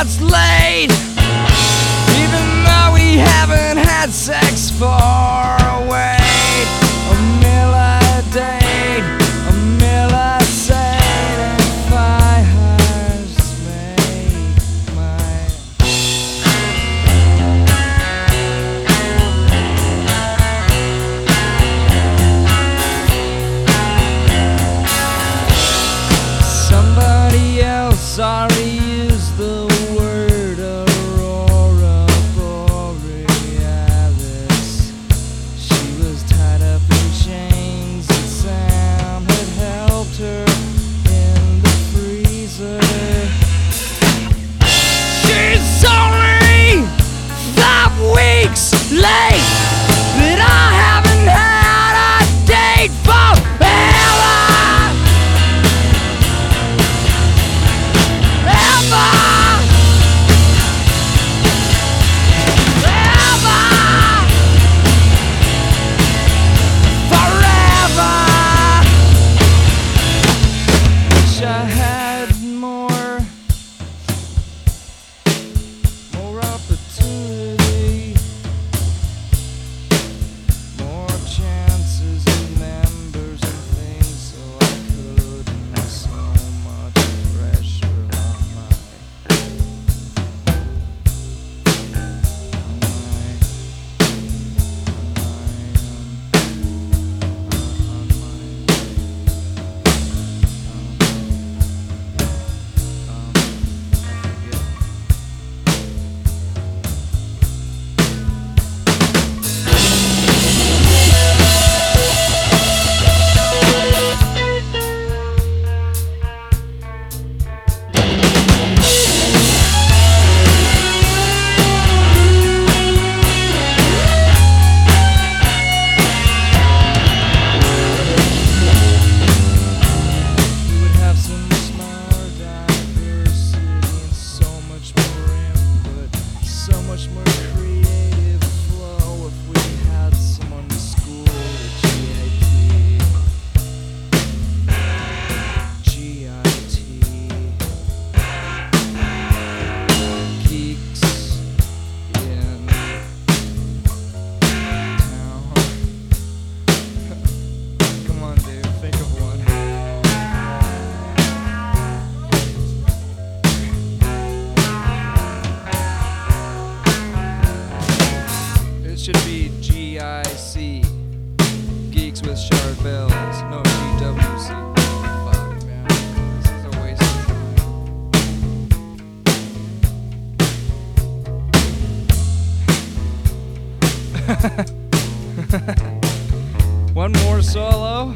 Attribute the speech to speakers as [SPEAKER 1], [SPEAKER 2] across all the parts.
[SPEAKER 1] us late, even though we haven't had sex for a wait. A meal a date, a meal a sate, and fires make my somebody else already used the word aurora borealis. She was tied up in chains and Sam had helped her in the freezer. She's only 5 weeks late, but I haven't had a date forever. I had more opportunity, more chances and members and things, so I couldn't. So much pressure on my should be GIC, Geeks with Shard Bells, no GWC. Fuck, man, this is a waste of time. One more solo.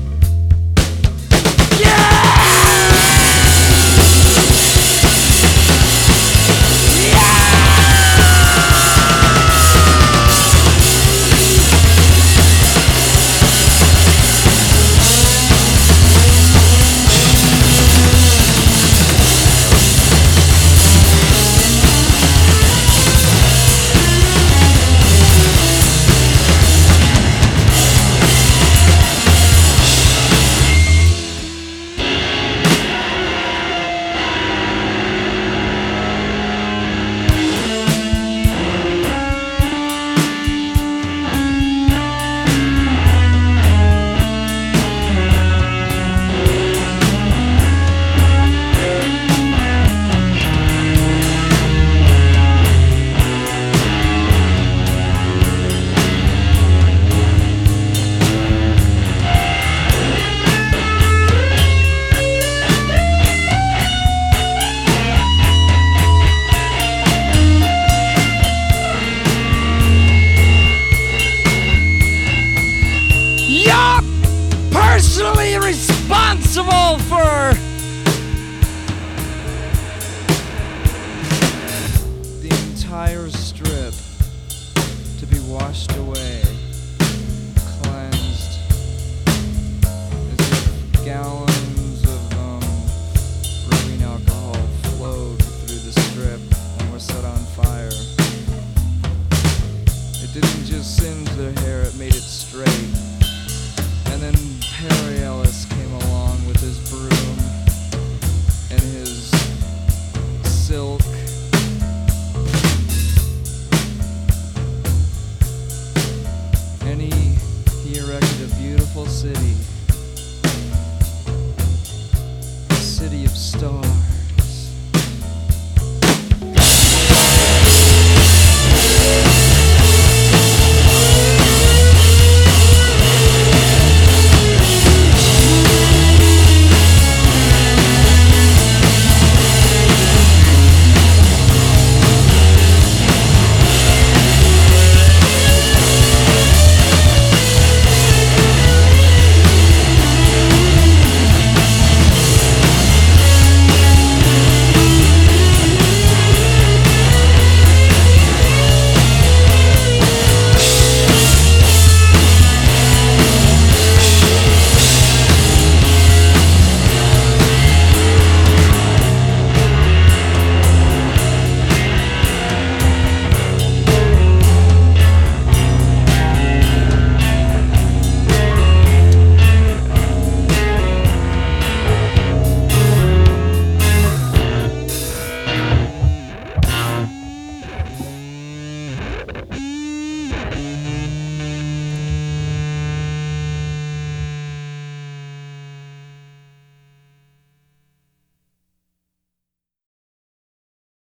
[SPEAKER 1] Personally responsible for the entire strip to be washed away, cleansed, as if gallons of rubbing alcohol flowed through the strip and were set on fire. It didn't just singe their hair, it made it straight. And then Perry Ellis came along with his broom and his silk stars.